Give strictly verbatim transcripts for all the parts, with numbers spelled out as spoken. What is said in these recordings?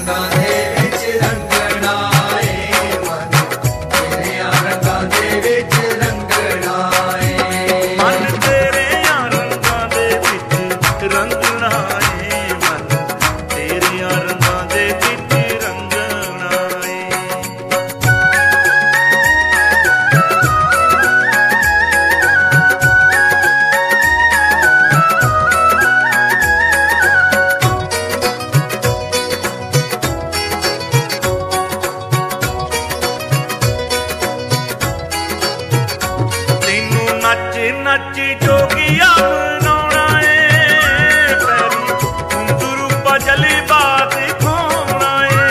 नच जोगिया मनाउणा ए पैरी घुंघरू भजली बात खोना ए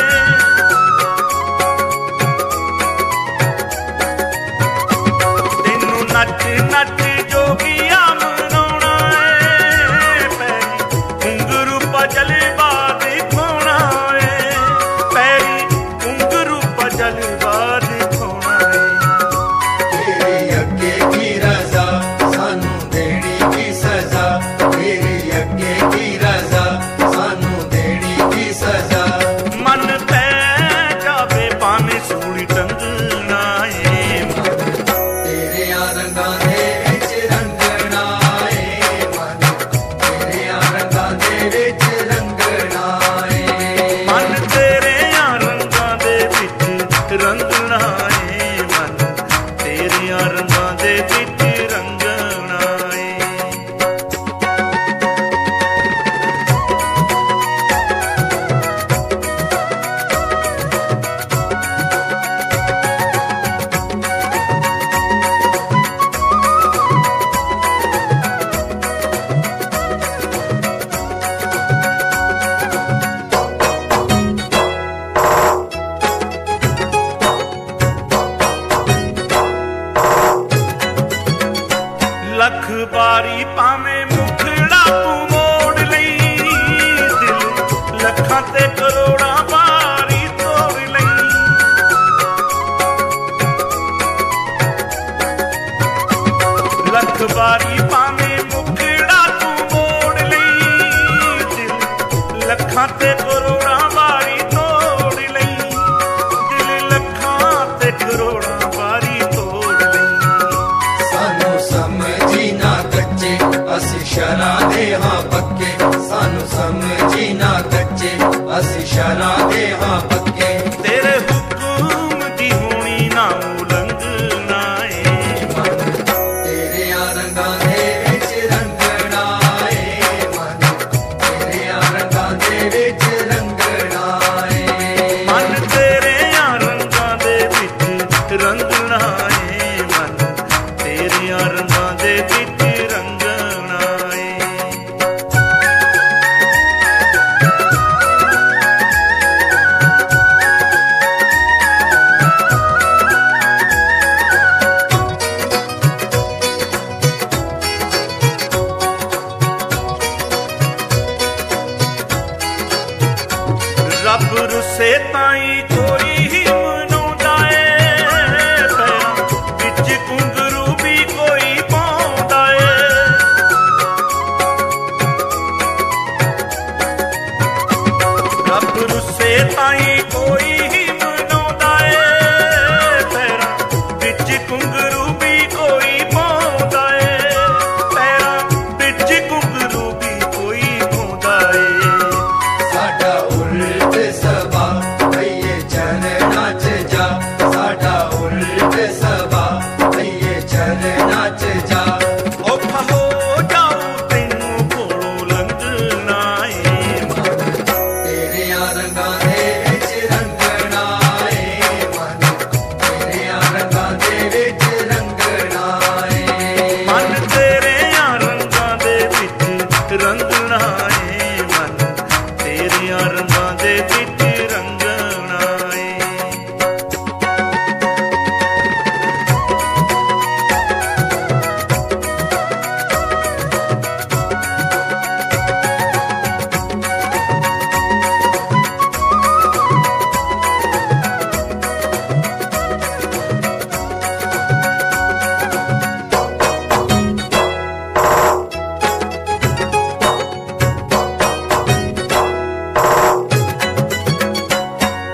तेनू नच नच जोगिया मनाउणा ए पैरी घुंघरू भजली बात खोना ए पैरी घुंघरू भजली बात खोना ए तेरी अगे की रजा सानू देनी की सजा तेरी अगे की रजा सानू देनी की सजा मन पै जावे भावें सूली टंगना ए तेरे रंगां दे विच रंगना ए मन तेरे रंगां दे विच रंगना ए मन तेरे रंगां दे विच रंगना ए मन तेरे रंगां दे विच रंगना ए लख बारी भावें मुखड़ा तू मोड़ लई दिल लखां ते करोड़ां बारी तोड़ लई लख बारी भावें मुखड़ा तू मोड़ लई दिल लखां ते करोड़ां बारी तोड़ लई दिल लखां ते करोड़ां बारी तोड़ लई सानू समझी ना कच्चे असी शरा दे हां पक्के सानू समझी ना कच्चे असी शरा दे हां पक्के तेरे हुक्म दी होनी ना उलंघना ए तेरे रंगां दे विच रंगना ए मन तेरे रंगां दे विच रंगना ए मन तेरे रंगां दे विच रंगना ए मन तेरे रंगां दे विच रंगना ए रब रुसे ताई कोई ही मनाउंदा ए पैरां विच घुंघरू भी कोई पाउंदा ए रब रुसे ताई कोई ही मनाउंदा ए पैरां विच घुंघरू भी कोई पाउंदा ए पैरां विच घुंघरू भी कोई पाउंदा ए साडा उल्ट सबा भईए चरना च जा साडा उल्ट सबा भईए चरना च जा औखा हो जाऊं तैनू कोलों लंघना ए तेरे रंगां दे विच रंगना ए मन तेरे रंगां दे विच रंगना ए मन तेरे रंगां दे विच रंगना ए मन तेरे रंगां दे विच रंगना ए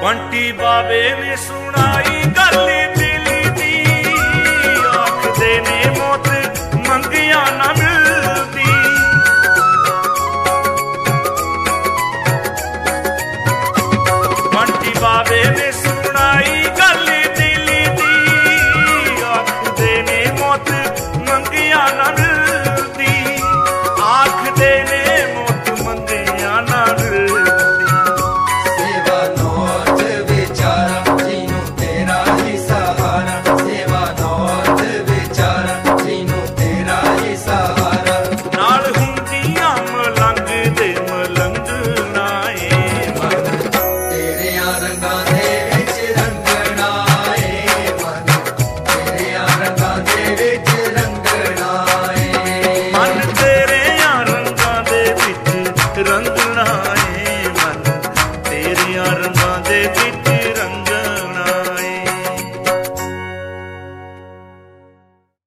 ਬੰਟੀ ਬਾਵੇ ਨੇ ਸੁਣਾਈ ਗੱਲ